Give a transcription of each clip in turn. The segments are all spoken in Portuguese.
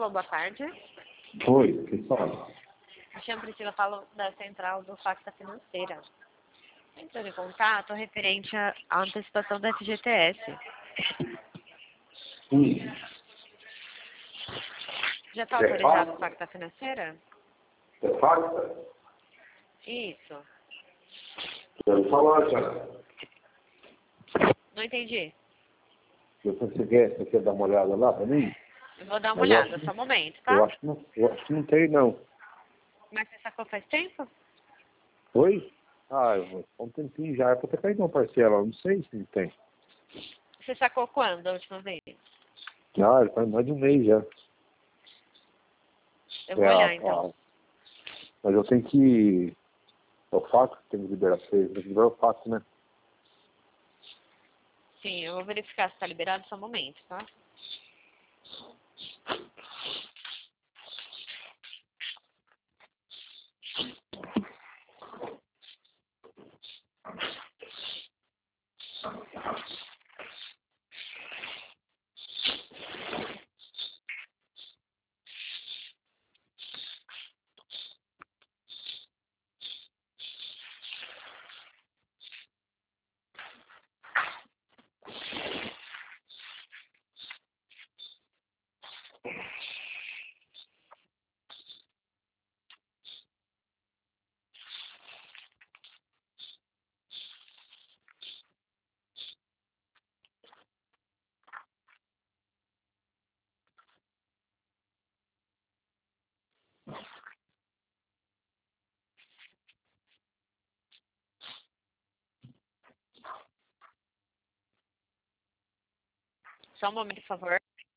Alô, boa tarde. Oi, que fala? Me chamo Priscila, falo da central do Facta Financeira. Entrando em contato referente à antecipação da FGTS. Sim. Já está autorizado o Facta Financeira? É facta? Isso. Quero falar já. Não entendi. Você quer dar uma olhada lá para mim? Eu vou dar uma Mas olhada, só um momento, tá? Eu acho que não tem, não. Mas você sacou faz tempo? Oi? Ah, há um tempinho já. É para ter caído uma parcela. Não sei se não tem. Você sacou quando, a última vez? Ah, faz mais de um mês já. Eu vou olhar, então. Mas eu tenho que... É o fato que tem que liberar vocês. Tem que liberar o fato, né? Sim, eu vou verificar se está liberado, só um momento, tá? Só um momento, por favor.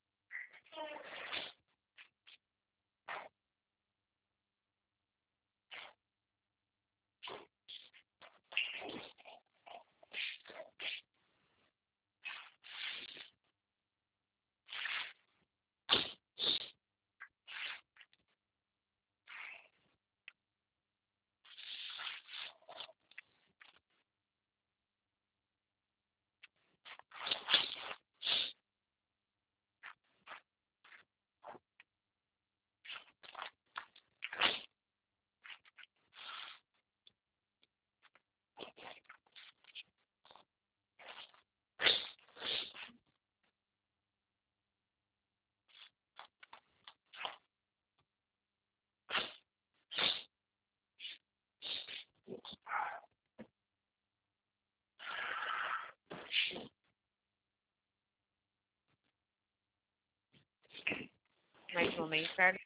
Mais um momento, certo?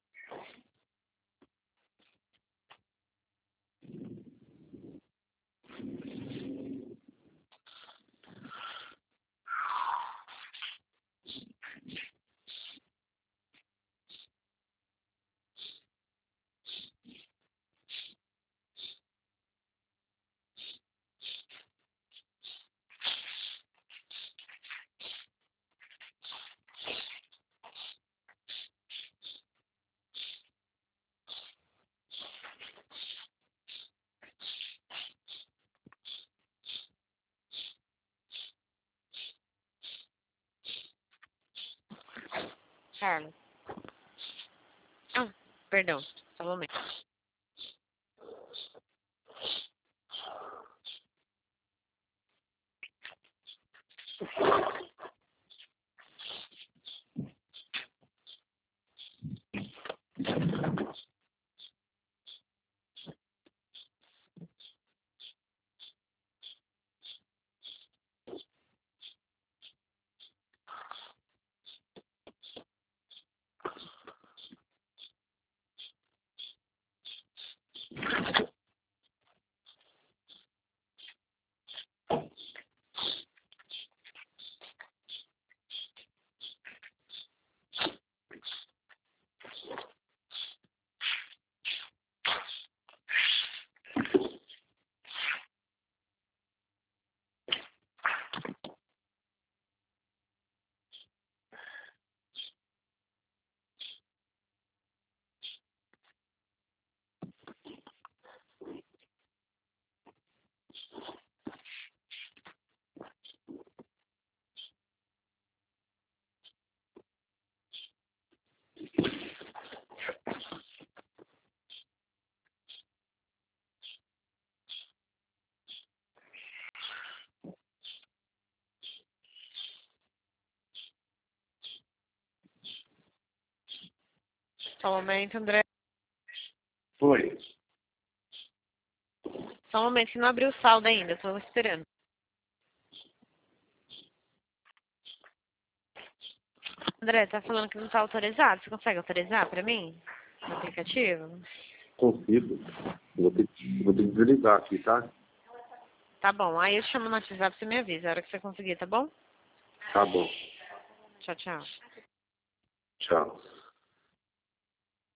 Carlos. Ah, perdão. Só um momento. Só um momento, André. Foi. Só um momento que não abriu o saldo ainda, tô esperando. André, tá falando que não tá autorizado. Você consegue autorizar pra mim? No aplicativo? Consigo. Vou ter que desligar aqui, tá? Tá bom. Aí eu te chamo no WhatsApp e você me avisa a hora que você conseguir, tá bom? Tá bom. Tchau, tchau. Tchau.